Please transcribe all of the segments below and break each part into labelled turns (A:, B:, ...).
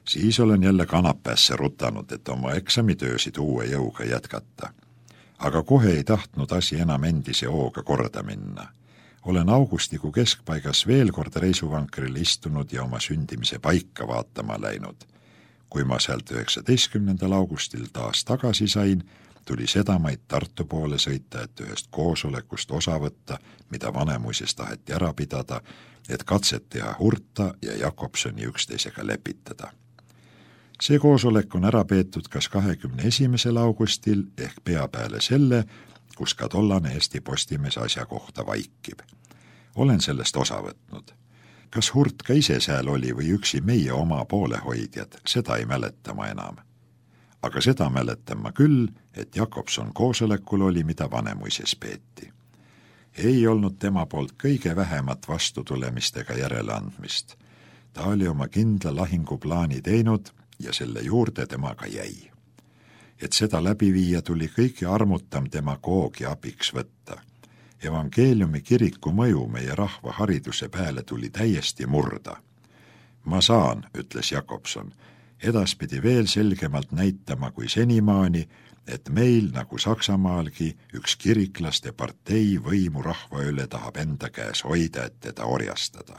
A: Siis olen jälle kanapäässe rutanud, et oma eksamitöösid uue jõuga jätkata. Aga kohe ei tahtnud asi enam endise hooga korda minna. Olen augustikuu keskpaigas veel kord reisuvankril istunud ja oma sündimise paika vaatama läinud. Kui ma sealt 19. augustil taas tagasi sain, tuli sedamaid Tartu poole sõita, et ühest koosolekust osa võtta, mida Vanemuises taheti ära pidada, et katset teha Hurta ja Jakobsoni üksteisega lepitada. See koosolek on ära peetud kas 21. augustil ehk pea peale selle, kus ka tollane Eesti Postimees asja kohta vaikib. Olen sellest osa võtnud. Kas Hurt ka ise seal oli või üksi meie oma poolehoidjad, seda ei mäleta ma enam. Aga seda mäletan ma küll, et Jakobson koosolekul oli, mida Vanemuises peeti. Ei olnud tema poolt kõige vähemat vastutulemistega järeleandmist. Ta oli oma kindla lahinguplaani teinud ja selle juurde temaga jäi. Et seda läbi viia tuli kõige armutam demagoogia abiks võtta. Evangeeliumi kiriku mõju meie rahva hariduse peale tuli täiesti murda. Ma saan, ütles Jakobson, edaspidi veel selgemalt näitama kui senimaani, et meil nagu Saksamaalgi üks kiriklaste partei võimu rahva üle tahab enda käes hoida, et teda orjastada.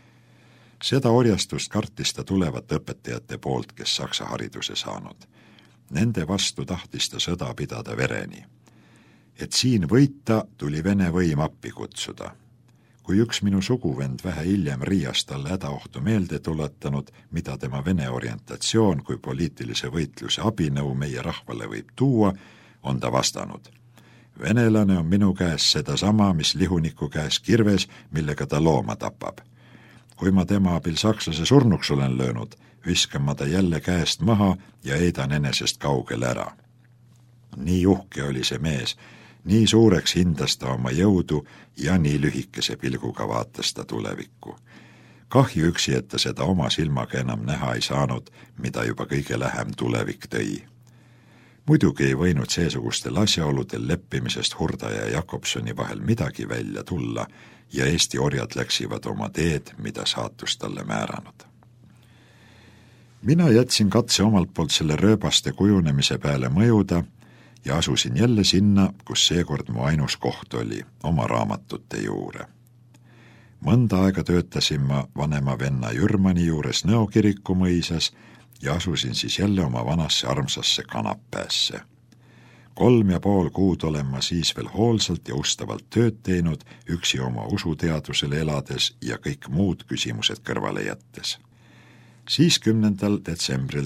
A: Seda orjastust kartis ta tulevat õpetajate poolt, kes saksa hariduse saanud. Nende vastu tahtis ta sõda pidada vereni. Et siin võita, tuli Vene võim appi kutsuda. Kui üks minu suguvend vähe hiljem Riias talle hädaohtu meelde tuletanud, mida tema Vene orientatsioon kui poliitilise võitluse abinõu meie rahvale võib tuua, on ta vastanud. Venelane on minu käes sedasama, mis lihuniku käes kirves, millega ta looma tapab. Kui ma tema abil sakslase surnuks olen löönud, viskan ma ta jälle käest maha ja heidan enesest kaugele ära. Nii uhke oli see mees, nii suureks hindas ta oma jõudu ja nii lühikese pilguga vaatas ta tulevikku. Kahju üksi, et ta seda oma silmaga enam näha ei saanud, mida juba kõige lähem tulevik tõi. Muidugi ei võinud seesugustel asjaoludel leppimisest Hurda ja Jakobsoni vahel midagi välja tulla ja Eesti orjad läksivad oma teed, mida saatus talle määranud. Mina jätsin katse omalt poolt selle rööbaste kujunemise peale mõjuda ja asusin jälle sinna, kus seekord mu ainus koht oli, oma raamatute juure. Mõnda aega töötasin ma vanema venna Jürmani juures Nõo kiriku mõisas ja asusin siis jälle oma vanasse armsasse kanapäässe. 3,5 kuud olen ma siis veel hoolsalt ja ustavalt tööd teinud, üksi oma usuteadusele elades ja kõik muud küsimused kõrvale jättes. Siis 10. detsembril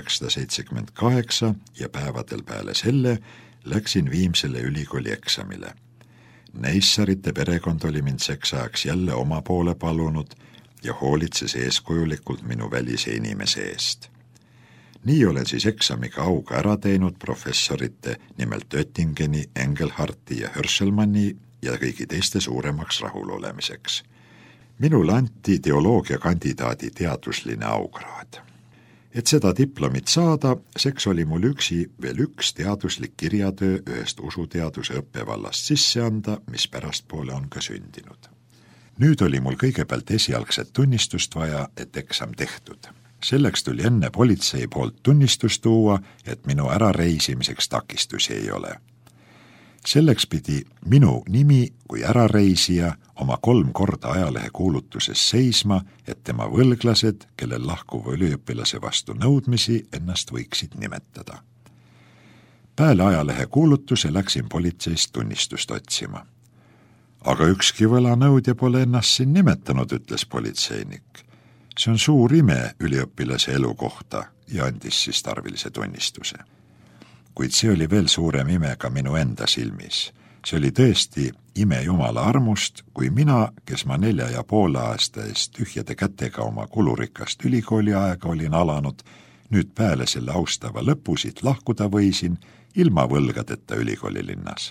A: 1878 ja päevadel peale selle läksin Viimsele ülikooli eksamile. Neissarite perekond oli mind seks ajaks jälle oma poole palunud ja hoolitses eeskujulikult minu välise inimese eest. Nii olen siis eksamiga auga ära teinud professorite, nimelt Oettingeni, Engelharti ja Hörselmanni ja kõigi teiste suuremaks rahulolemiseks. Minule anti teoloogiakandidaadi teadusline aukraad. Et seda diplomit saada, seks oli mul veel üks teaduslik kirjatöö ühest usuteaduse õppevallast sisse anda, mis pärastpoole on ka sündinud. Nüüd oli mul kõigepealt esialgset tunnistust vaja, et eksam tehtud. Selleks tuli enne politsei poolt tunnistust tuua, et minu ärareisimiseks takistusi ei ole. Selleks pidi minu nimi kui ärareisija oma 3 korda ajalehe kuulutuses seisma, et tema võlglased, kellel lahkuva üliõpilase vastu nõudmisi, ennast võiksid nimetada. Peale ajalehe kuulutuse läksin politseist tunnistust otsima. Aga ükski võlanõudja pole ennast siin nimetanud, ütles politseinik. See on suur ime üliõpilase elu kohta ja andis siis tarvilise tunnistuse. Kuid see oli veel suurem ime ka minu enda silmis. See oli tõesti ime Jumala armust, kui mina, kes ma 4,5 aasta eest tühjade kätega oma kulurikast ülikooli aega olin alanud, nüüd peale selle austava lõpusid lahkuda võisin ilma võlgadeta ülikoolilinnas.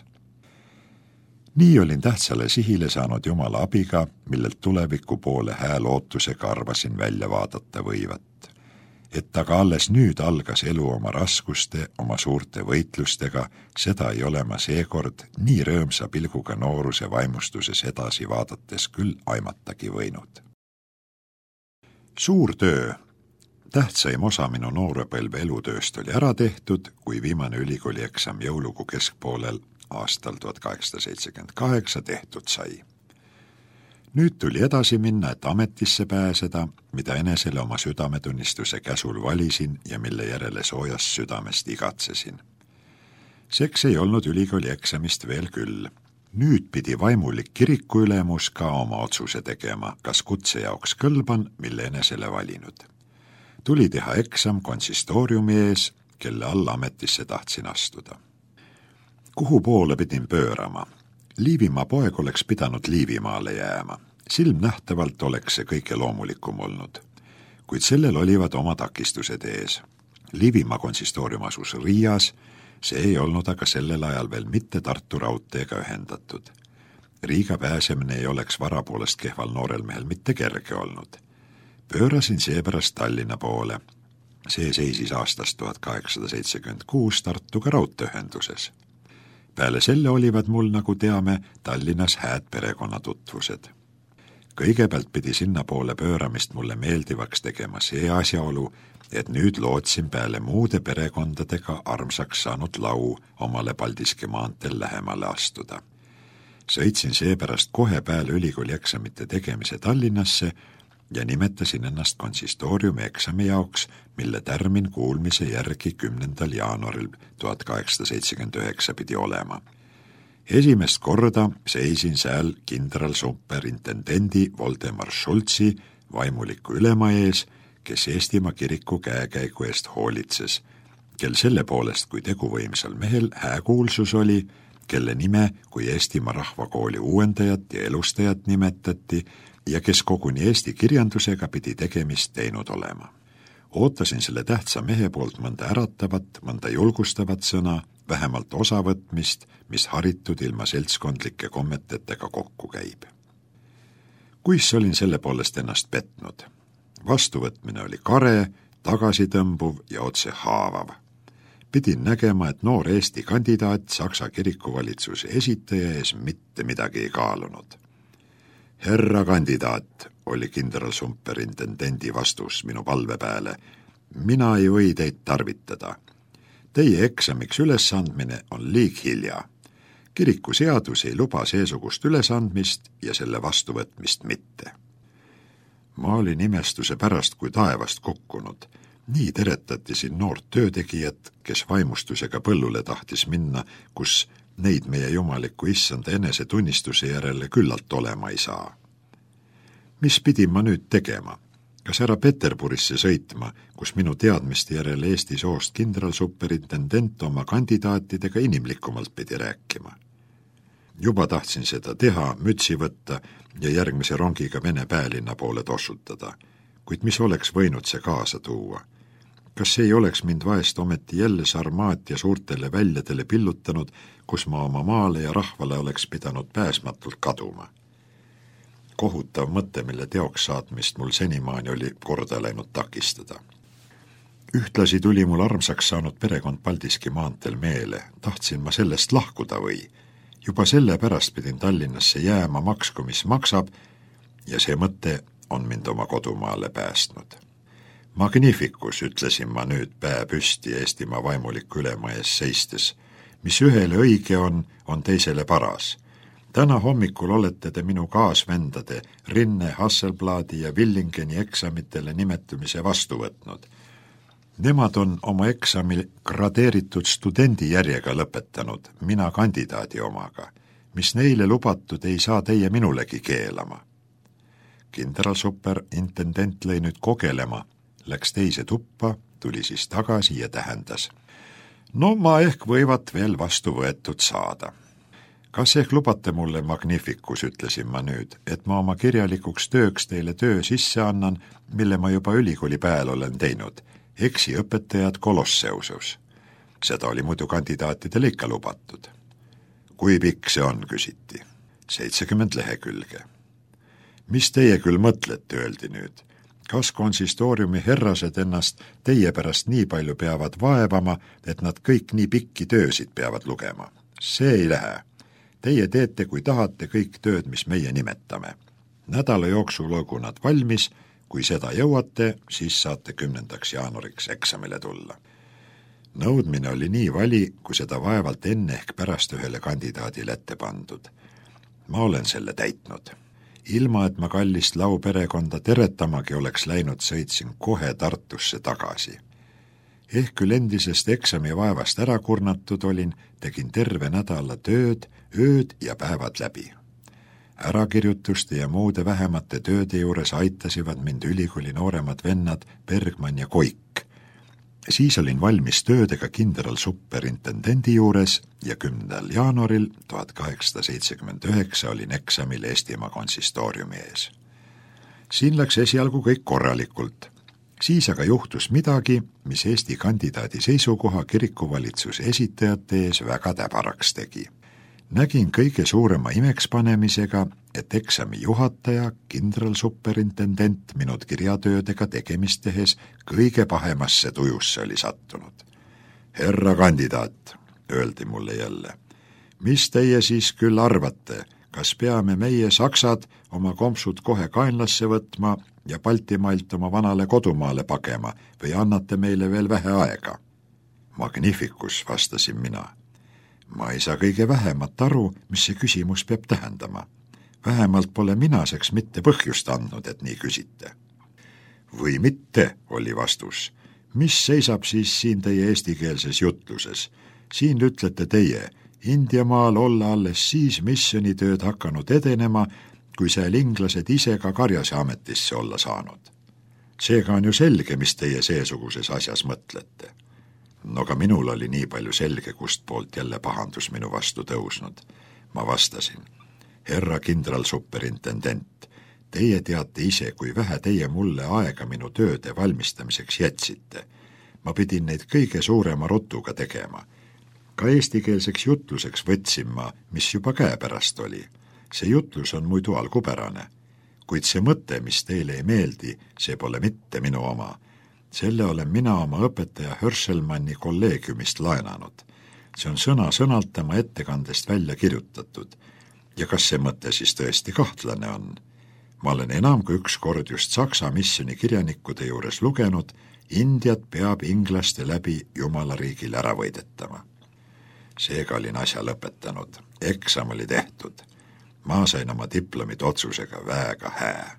A: Nii olin tähtsale sihile saanud Jumala abiga, millelt tuleviku poole häälootusega arvasin välja vaadata võivat. Et aga alles nüüd algas elu oma raskuste, oma suurte võitlustega, seda ei ole ma seekord nii rõõmsa pilguga nooruse vaimustuses edasi vaadates küll aimatagi võinud. Suur töö, tähtsaim osa minu noorepõlve elutööst oli ära tehtud, kui viimane ülikooli eksam jõulukuu keskpoolel aastal 1878 tehtud sai. Nüüd tuli edasi minna, et ametisse pääseda, mida enesele oma südametunnistuse käsul valisin ja mille järele soojast südamest igatsesin. Seks ei olnud ülikooli eksamist veel küll. Nüüd pidi vaimulik kirikuülemus ka oma otsuse tegema, kas kutse jaoks kõlban, mille enesele valinud. Tuli teha eksam konsistooriumi ees, kelle alla ametisse tahtsin astuda. Kuhu poole pidin pöörama? Liivimaa poeg oleks pidanud Liivimaale jääma. Silmnähtavalt oleks see kõige loomulikum olnud. Kuid sellel olivad oma takistused ees. Liivimaa konsistoorium asus Riias, see ei olnud aga sellel ajal veel mitte Tartu raudteega ühendatud. Riiga pääsemine ei oleks varapoolest kehval noorel mehel mitte kerge olnud. Pöörasin seepärast Tallinna poole. See seisis aastast 1876 Tartuga raudteeühenduses. Peale selle olivad mul, nagu teame, Tallinnas hääd perekonnatutvused. Kõigepealt pidi sinna poole pööramist mulle meeldivaks tegema see asjaolu, et nüüd lootsin peale muude perekondadega armsaks saanud lau omale Paldiski maanteel lähemale astuda. Sõitsin seepärast kohe peale ülikooli eksamite tegemise Tallinnasse ja nimetasin ennast konsistooriumi eksami jaoks, mille tärmin kuulmise järgi 10. jaanuaril 1879 pidi olema. Esimest korda seisin seal kindral superintendendi Voldemar Schultzi vaimuliku ülema ees, kes Eestimaa kiriku käekäigu eest hoolitses, kel selle poolest, kui teguvõimsal mehel hääkuulsus oli, kelle nime kui Eestimaa rahvakooli uuendajat ja elustajat nimetati ja kes koguni eesti kirjandusega pidi tegemist teinud olema. Ootasin selle tähtsa mehe poolt mõnda äratavat, mõnda julgustavat sõna, vähemalt osavõtmist, mis haritud ilma seltskondlike kommetetega kokku käib. Kuis olin selle poolest ennast petnud? Vastuvõtmine oli kare, tagasitõmbuv ja otse haavav. Pidin nägema, et noor Eesti kandidaat Saksa kirikuvalitsuse esitaja ees mitte midagi ei kaalunud. Herra kandidaat, oli kindral superintendendi vastus minu palve peale, mina ei või teid tarvitada. Teie eksamiks ülesandmine on liig hilja. Kirikuseadus ei luba seesugust ülesandmist ja selle vastuvõtmist mitte. Ma olin imestuse pärast kui taevast kukkunud. Nii teretati siin noort töötegijat, kes vaimustusega põllule tahtis minna, kus neid meie jumaliku issanda enese tunnistuse järele küllalt olema ei saa. Mis pidin ma nüüd tegema? Kas ära Peterburisse sõitma, kus minu teadmiste järele Eesti soost kindral superintendent oma kandidaatidega inimlikumalt pidi rääkima? Juba tahtsin seda teha, mütsi võtta ja järgmise rongiga Vene päälinna poole tossutada. Kuid mis oleks võinud see kaasa tuua? Kas see ei oleks mind vaest ometi jälle Sarmaatia suurtele väljadele pillutanud, kus ma oma maale ja rahvale oleks pidanud pääsmatult kaduma? Kohutav mõte, mille teoks saatmist mul senimaani oli korda läinud takistada. Ühtlasi tuli mul armsaks saanud perekond Paldiski maanteel meele. Tahtsin ma sellest lahkuda või? Juba selle pärast pidin Tallinnasse jääma, maksku mis maksab, ja see mõte on mind oma kodumaale päästnud. Magnificus, ütlesin ma nüüd pää püsti Eestimaa vaimuliku ülema ees seistes. Mis ühele õige on teisele paras. Täna hommikul olete te minu kaasvendade Rinne, Hasselbladi ja Villingeni eksamitele nimetumise vastu võtnud. Nemad on oma eksami gradeeritud studendijärjega lõpetanud, mina kandidaadi omaga. Mis neile lubatud, ei saa teie minulegi keelama. Kindral superintendent lõi nüüd kogelema, läks teise tuppa, tuli siis tagasi ja tähendas. No ma ehk võivat veel vastu võetud saada. Kas ehk lubate mulle, Magnificus, ütlesin ma nüüd, et ma oma kirjalikuks tööks teile töö sisse annan, mille ma juba ülikooli pääl olen teinud. Eksiõpetajad Kolosseusus. Seda oli muidu kandidaatidele ikka lubatud. Kui pikk see on, küsiti. 70 lehekülge. Mis teie küll mõtlete, öeldi nüüd? Kas konsistooriumi herrased ennast teie pärast nii palju peavad vaevama, et nad kõik nii pikki töösid peavad lugema? See ei lähe. Teie teete, kui tahate, kõik tööd, mis meie nimetame. Nädala jooksul olgu nad valmis, Kui seda jõuate, siis saate 10. jaanuariks eksamile tulla. Nõudmine oli nii vali, kui seda vaevalt enne ehk pärast ühele kandidaadile ette pandud. Ma olen selle täitnud. Ilma, et ma kallist lauperekonda teretamagi oleks läinud, sõitsin kohe Tartusse tagasi. Ehk küll endisest eksami vaevast ära kurnatud olin, tegin terve nädala tööd, ööd ja päevad läbi. Ärakirjutuste ja muude vähemate tööde juures aitasivad mind ülikooli nooremad vennad Bergman ja Koik. Siis olin valmis töödega kindralsuperintendendi juures ja 10. jaanuaril 1879 olin eksamil Eestimaa konsistooriumi ees. Siin läks esialgu kõik korralikult. Siis aga juhtus midagi, mis Eesti kandidaadi seisukoha kirikuvalitsuse esitajate ees väga täbaraks tegi. Nägin kõige suurema imekspanemisega, et eksami juhataja, kindralsuperintendent minut kirjatöödega tegemist tehes kõige pahemasse tujusse oli sattunud. Herra kandidaat, öeldi mulle jälle, mis teie siis küll arvate, kas peame meie saksad oma kompsud kohe kaenlasse võtma ja Baltimailt oma vanale kodumaale pagema või annate meile veel vähe aega? Magnificus, vastasin mina. Ma ei saa kõige vähemat aru, mis see küsimus peab tähendama. Vähemalt pole minaseks mitte põhjust andnud, et nii küsite. Või mitte, oli vastus. Mis seisab siis siin teie eestikeelses jutluses? Siin ütlete teie, Indiamaal olla alles siis missionitööd hakanud edenema, kui seal inglased ise ka karjase ametisse olla saanud. Seega on ju selge, mis teie seesuguses asjas mõtlete. No ka minul oli nii palju selge, kust poolt jälle pahandus minu vastu tõusnud. Ma vastasin, herra kindralsuperintendent, teie teate ise, kui vähe teie mulle aega minu tööde valmistamiseks jätsite. Ma pidin neid kõige suurema rutuga tegema. Ka eestikeelseks jutluseks võtsin ma, mis juba käepärast oli. See jutlus on muidu algupärane. Kuid see mõte, mis teile ei meeldi, see pole mitte minu oma. Selle olen mina oma õpetaja Hörselmanni kolleegiumist laenanud. See on sõna-sõnalt tema ettekandest välja kirjutatud. Ja kas see mõte siis tõesti kahtlane on? Ma olen enam kui üks kord just Saksa missioni kirjanikkude juures lugenud, Indiat peab inglaste läbi Jumalariigil ära võidetama. Seega olin asja lõpetanud. Eksam oli tehtud. Ma sain oma diplomid otsusega väga hää.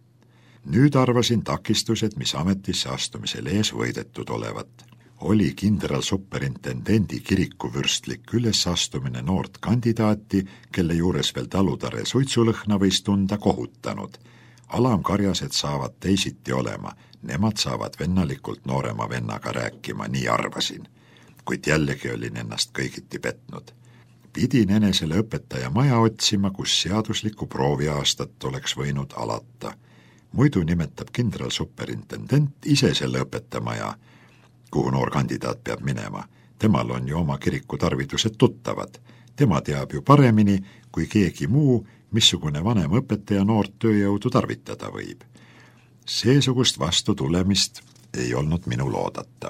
A: Nüüd arvasin takistused, mis ametisse astumisel ees võidetud olevat. Oli kindralsuperintendendi kirikuvürstlik ülesastumine noort kandidaati, kelle juures veel talutare suitsulõhna võis tunda kohutanud. Alamkarjased saavad teisiti olema, nemad saavad vennalikult noorema vennaga rääkima, nii arvasin. Kuid jällegi olin ennast kõigiti petnud. Pidin enesele õpetaja maja otsima, kus seaduslikku prooviaastat oleks võinud alata. Muidu nimetab kindralsuperintendent ise selle õpetamaja, kuhu noor kandidaat peab minema. Temal on ju oma kirikutarvidused tuttavad. Tema teab ju paremini, kui keegi muu, missugune vanem õpetaja noort tööjõudu tarvitada võib. Seesugust vastu tulemist ei olnud minul oodata.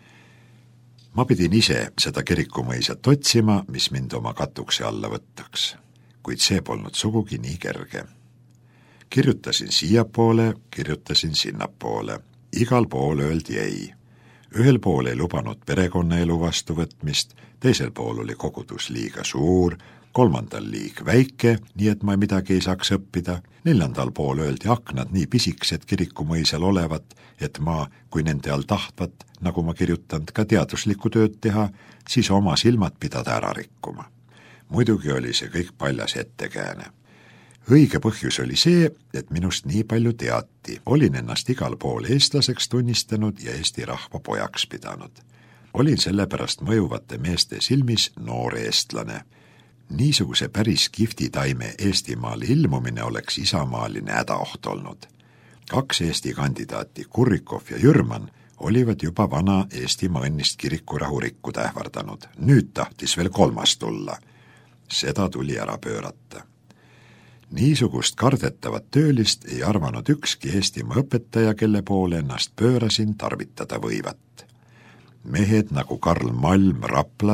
A: Ma pidin ise seda kirikumõisat otsima, mis mind oma katukse alla võttaks. Kuid see polnud sugugi nii kerge. Kirjutasin siiapoole, kirjutasin sinnapoole. Igal pool öeldi ei. Ühel pool ei lubanud perekonnaelu vastuvõtmist, teisel pool oli kogudus liiga suur, kolmandal liig väike, nii et ma midagi ei saaks õppida. Neljandal pool öeldi aknad nii pisiksed kirikumõisal olevat, et ma, kui nende all tahtvat, nagu ma kirjutanud, ka teaduslikku tööd teha, siis oma silmad pidada ära rikkuma. Muidugi oli see kõik paljas ettekääne. Õige põhjus oli see, et minust nii palju teati. Olin ennast igal pool eestlaseks tunnistanud ja Eesti rahva pojaks pidanud. Olin sellepärast mõjuvate meeste silmis noor eestlane. Niisuguse päris kihvtitaime Eestimaal ilmumine oleks isamaaline hädaoht olnud. 2 Eesti kandidaati, Kurrikov ja Jürman, olivad juba vana Eestimaa õnnist kirikurahu rikkuda ähvardanud. Nüüd tahtis veel 3. tulla. Seda tuli ära pöörata. Niisugust kardetavat töölist ei arvanud ükski Eestimaa õpetaja, kelle poole ennast pöörasin, tarvitada võivat. Mehed nagu Karl Malm Raplas,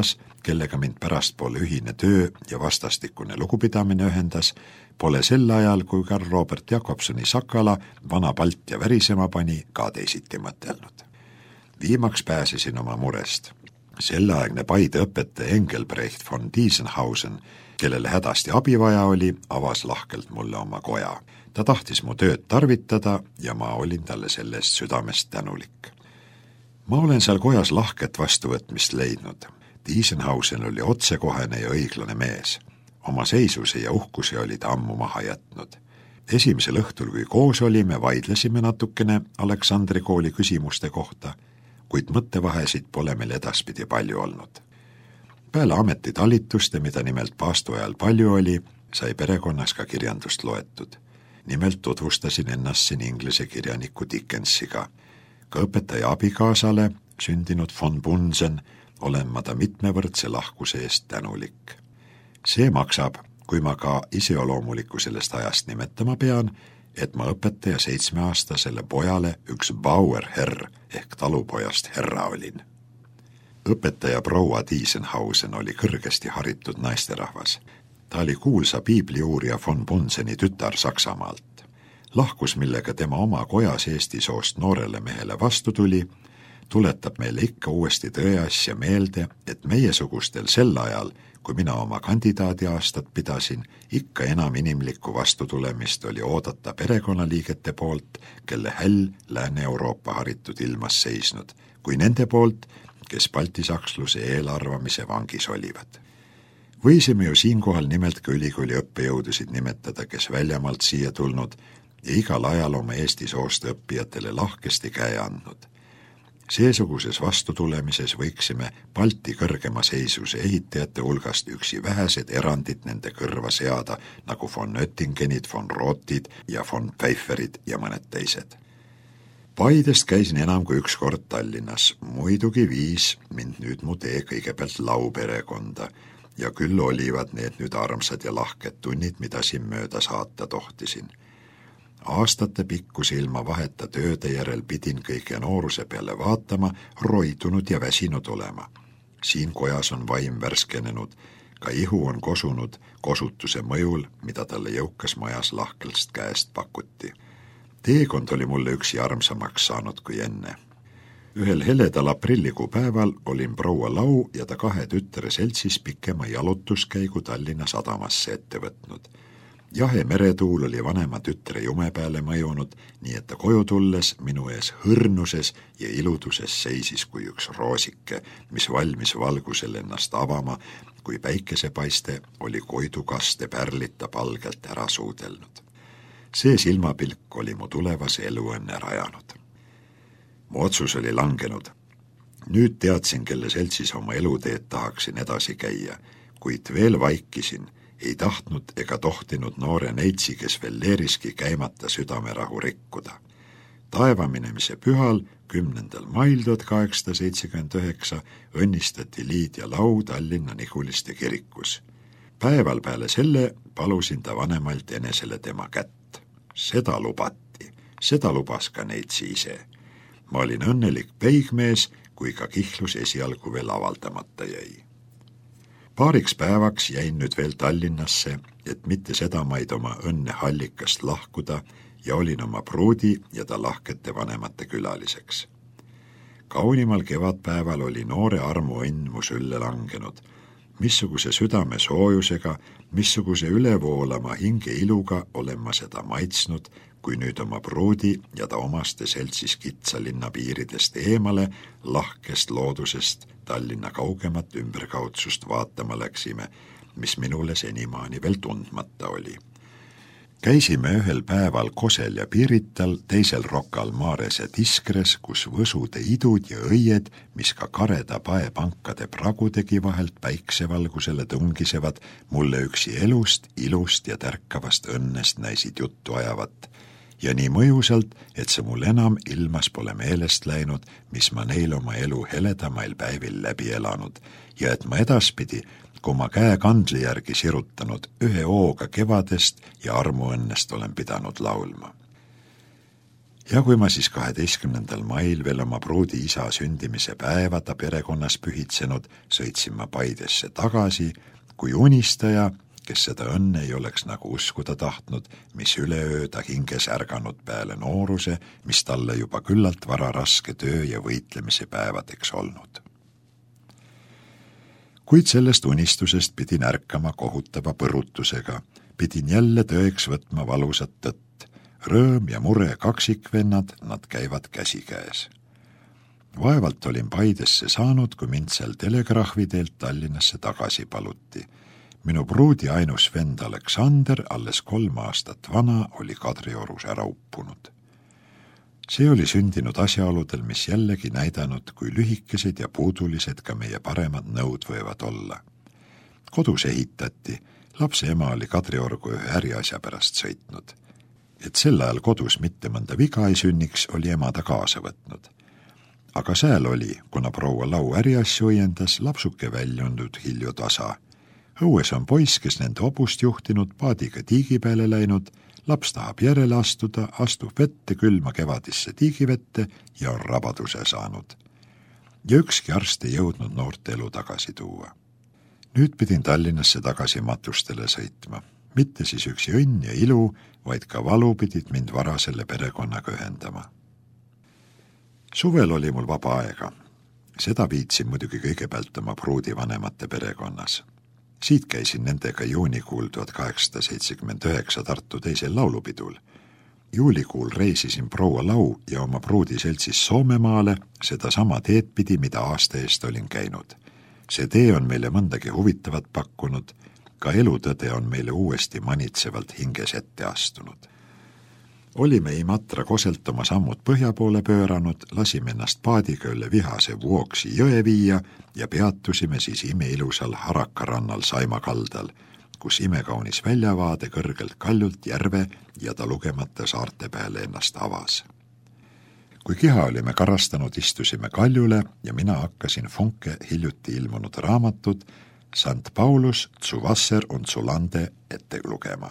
A: kellega mind pärastpoole ühine töö ja vastastikune lugupidamine ühendas, pole sel ajal, kui Karl Robert Jakobsoni Sakala vana palt ja värisema pani, ka teisiti mõtelnud. Viimaks pääsesin oma murest. Selleaegne Paide õpetaja Engelbrecht von Diesenhausen, kellele hädasti abi vaja oli, avas lahkelt mulle oma koja. Ta tahtis mu tööd tarvitada ja ma olin talle sellest südamest tänulik. Ma olen seal kojas lahket vastuvõtmist leidnud. Diesenhausen oli otsekohene ja õiglane mees. Oma seisuse ja uhkuse oli ta ammu maha jätnud. Esimesel õhtul, kui koos olime, vaidlesime natukene Aleksandri kooli küsimuste kohta, kuid mõttevahesid pole meil edaspidi palju olnud. Peale ametitalitluste, mida nimelt paastu ajal palju oli, sai perekonnas ka kirjandust loetud. Nimelt tutvustasin ennast siin inglise kirjaniku Dickensiga. Ka õpetaja abikaasale, sündinud von Bunsen, olen ma ta mitmevõrdse lahkuse eest tänulik. See maksab, kui ma ka iseoloomulikku sellest ajast nimetama pean, et ma õpetaja 7-aastasele pojale üks Bauerherr ehk talupojast herra olin. Õpetaja proua Diesenhausen oli kõrgesti haritud naisterahvas. Ta oli kuulsa piibliuurija von Bunseni tütar Saksamaalt. Lahkus, millega tema oma kojas Eesti soost noorele mehele vastu tuli, tuletab meile ikka uuesti tõeasja meelde, et meiesugustel sel ajal, kui mina oma kandidaadiaastat pidasin, ikka enam inimlikku vastutulemist oli oodata perekonnaliigete poolt, kelle häll Lääne-Euroopa haritud ilmas seisnud, kui nende poolt, kes baltisaksluse eelarvamise vangis olivad. Võisime ju siinkohal nimelt ka ülikooli õppejõudusid nimetada, kes väljamaalt siia tulnud ja igal ajal oma Eesti soost õppijatele lahkesti käe andnud. Seesuguses vastutulemises võiksime Balti kõrgema seisuse ehitajate hulgast üksi vähesed erandid nende kõrva seada, nagu von Oettingenid, von Rothid ja von Pfeifferid ja mõned teised. Paidest käisin enam kui üks kord Tallinnas, muidugi viis mind nüüd mu tee kõigepealt Lauperekonda ja küll olivad need nüüd armsad ja lahked tunnid, mida siin mööda saata tohtisin. Aastate pikkuse ilma vaheta tööde järel pidin kõige nooruse peale vaatama, roidunud ja väsinud olema. Siin kojas on vaim värskenenud, ka ihu on kosunud kosutuse mõjul, mida talle jõukas majas lahkelst käest pakuti. Teekond oli mulle üksi armsamaks saanud kui enne. Ühel heledal aprillikuu päeval olin proua Lau ja ta 2 tütre seltsis pikema jalutuskäigu Tallinna sadamasse ette võtnud. Jahe meretuul oli vanema tütre jume peale mõjunud, nii et ta koju tulles minu ees hõrnuses ja iluduses seisis kui üks roosike, mis valmis valgusel ennast avama, kui päikesepaiste oli koidukaste pärlita palgelt ära suudelnud. See silmapilk oli mu tulevase eluõnne rajanud. Mu otsus oli langenud. Nüüd teadsin, kelle seltsis oma eluteed tahaksin edasi käia, kuid veel vaikisin, ei tahtnud ega tohtinud noore neitsi, kes veel leeriski käimata südamerahu rikkuda. Taevaminemise pühal 10. mail 1879 õnnistati Liidia Lau Tallinna Niguliste kirikus. Päeval peale selle palusin ta vanemalt enesele tema kätt. Seda lubati, seda lubas ka neitsi ise. Ma olin õnnelik peigmees, kui ka kihlus esialgu veel avaldamata jäi. Paariks päevaks jäin nüüd veel Tallinnasse, et mitte sedamaid oma õnne hallikast lahkuda ja olin oma pruudi ja ta lahkete vanemate külaliseks. Kaunimal kevadpäeval oli noore armu õnn mu sülle langenud. Missuguse südame soojusega, missuguse ülevoolama hinge iluga olen ma seda maitsnud, kui nüüd oma pruudi ja ta omaste seltsis kitsa linna piiridest eemale lahkest loodusest Tallinna kaugemat ümberkaudsust vaatama läksime, mis minule senimaani veel tundmata oli. Käisime ühel päeval Kosel ja Pirital, teisel Rokal Maares ja Tiskres, kus võsude idud ja õied, mis ka kareda paepankade pragudegi vahelt päiksevalgusele tungisevad, mulle üksi elust, ilust ja tärkavast õnnest näisid juttu ajavat. Ja nii mõjusalt, et see mul enam ilmas pole meelest läinud, mis ma neil oma elu heledamail päevil läbi elanud, ja et ma edaspidi, kui ma käe kandli järgi sirutanud, ühe hooga kevadest ja armuõnnest olen pidanud laulma. Ja kui ma siis 12. mail veel oma pruudi isa sündimise päeva ta perekonnas pühitsenud, sõitsin ma Paidesse tagasi, kui unistaja, kes seda õnne ei oleks nagu uskuda tahtnud, mis üleöö ta hinges ärganud peale nooruse, mis talle juba küllalt vara raske töö ja võitlemise päevadeks olnud. Kuid sellest unistusest pidin ärkama kohutava põrutusega, pidin jälle tõeks võtma valusat tõtt. Rõõm ja mure kaksikvennad, nad käivad käsikäes. Vaevalt olin Paidesse saanud, kui mind seal telegrahvi teelt Tallinnasse tagasi paluti. Minu pruudi ainus vend Aleksander, alles 3 aastat vana, oli Kadriorus ära uppunud. See oli sündinud asjaoludel, mis jällegi näidanud, kui lühikesed ja puudulised ka meie paremad nõud võivad olla. Kodus ehitati, lapse ema oli Kadriorgu ühe äriasja pärast sõitnud. Et sel ajal kodus mitte mõnda viga ei sünniks, oli ema ta kaasa võtnud. Aga sääl oli, kuna proua Lau äriasju õiendas, lapsuke väljundud hilju tasa. Õues on poiss, kes nende obust juhtinud, paadiga tiigi peale läinud, laps tahab järele astuda, astub vette külma kevadisse tiigivette ja on rabaduse saanud. Ja ükski arst ei jõudnud noort elu tagasi tuua. Nüüd pidin Tallinnasse tagasi matustele sõitma. Mitte siis üksi õnn ja ilu, vaid ka valu pidid mind varaselle perekonnaga ühendama. Suvel oli mul vaba aega. Seda viitsin muidugi kõigepealt oma pruudi vanemate perekonnas. Siit käisin nendega juunikuul 1879 Tartu teisel laulupidul. Juulikuul reisisin proua Lau ja oma pruudi seltsis Soomemaale, seda sama teed pidi, mida aasta eest olin käinud. See tee on meile mõndagi huvitavat pakkunud, ka elutõde on meile uuesti manitsevalt hinges ette astunud. Olime Imatra koselt oma sammud põhja poole pööranud, lasime ennast paadiga üle vihase Vuoksi jõe viia ja peatusime siis imeilusal Harakarannal Saima kaldal, kus imekaunis väljavaade kõrgelt kaljult järve ja ta lugemata saarte peale ennast avas. Kui kiha olime karastanud, istusime kaljule ja mina hakkasin Funke hiljuti ilmunud raamatut St. Paulus, zu Wasser und zu Lande ette lugema.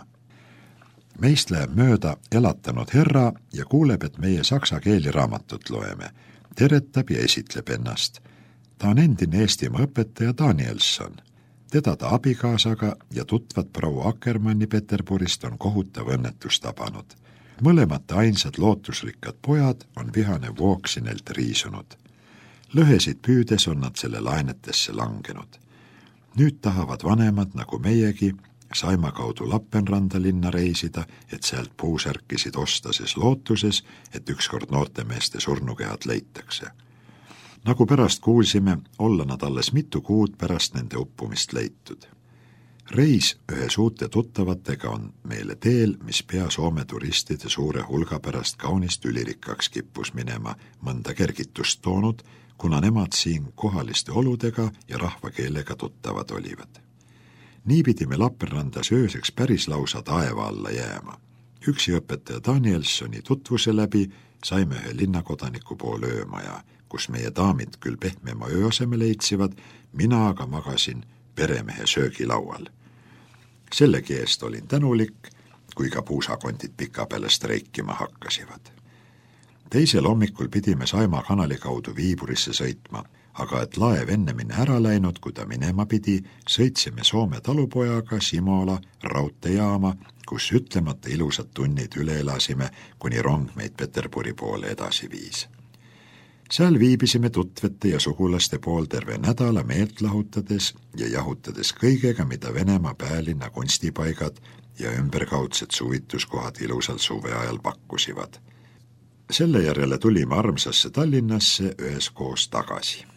A: Meist läheb mööda elatanud herra ja kuuleb, et meie saksa keeli raamatut loeme. Teretab ja esitleb ennast. Ta on endine Eestimaa õpetaja Danielson. Teda ta abikaasaga ja tutvad proua Akkermanni Peterburist on kohutav õnnetus tabanud. Mõlemate ainsad lootusrikkad pojad on vihane Vuoksinelt riisunud. Lõhesid püüdes on nad selle laenetesse langenud. Nüüd tahavad vanemad, nagu meiegi, Saima kaudu Lappenranda linna reisida, et sealt puusärkisid ostases lootuses, et ükskord noortemeeste surnukehad leitakse. Nagu pärast kuulsime, olla nad alles mitu kuud pärast nende uppumist leitud. Reis ühe suute tuttavatega on meile teel, mis pea Soome turistide suure hulga pärast kaunist ülirikkaks kippus minema, mõnda kergitust toonud, kuna nemad siin kohaliste oludega ja rahvakeelega tuttavad olivad. Nii pidime Lappenrandas ööseks päris lausa taeva alla jääma. Üksi õpetaja Danielsoni tutvuse läbi saime ühe linnakodaniku poole öömaja, kus meie daamid küll pehmema ööaseme leitsivad, mina aga magasin peremehe söögilaual. Sellegi eest olin tänulik, kui ka puusakondid pika peale streikima hakkasivad. Teisel hommikul pidime Saima kanali kaudu Viiburisse sõitma, aga et laev enne minne ära läinud, kui ta minema pidi, sõitsime Soome talupojaga Simola raudteejaama, kus ütlemata ilusad tunnid üle elasime, kuni rong meid Peterburi poole edasi viis. Seal viibisime tutvete ja sugulaste pool terve nädala meelt lahutades ja jahutades kõigega, mida Venemaa pealinna kunstipaigad ja ümberkaudsed suvituskohad ilusal suveajal pakkusivad. Selle järele tulime armsasse Tallinnasse üheskoos tagasi.